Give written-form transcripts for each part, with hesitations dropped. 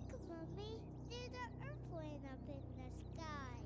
Look, Mommy, there's an airplane up in the sky.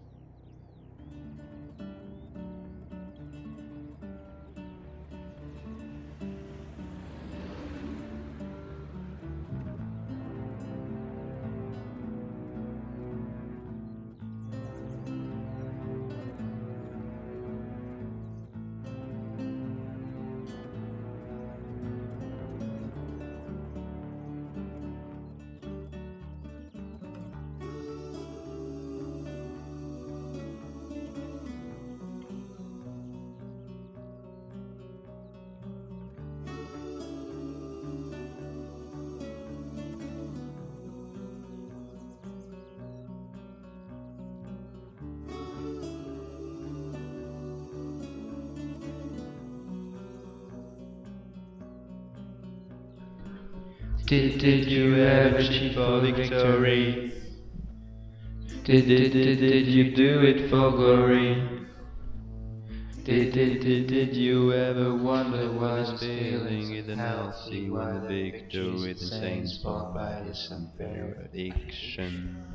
Did you ever cheat for victory? Did you do it for glory? Did you ever wonder what is feeling in the healthy when the victory with the saints fall by this unfair addiction?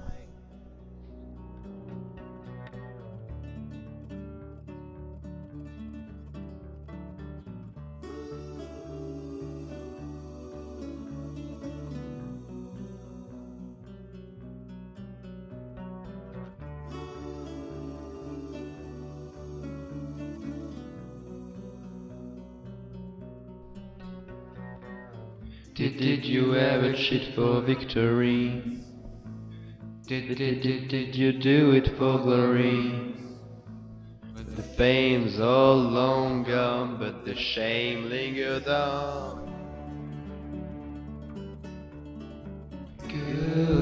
Did you ever cheat for victory? Did you do it for glory? The fame's all long gone, but the shame lingered on. Good.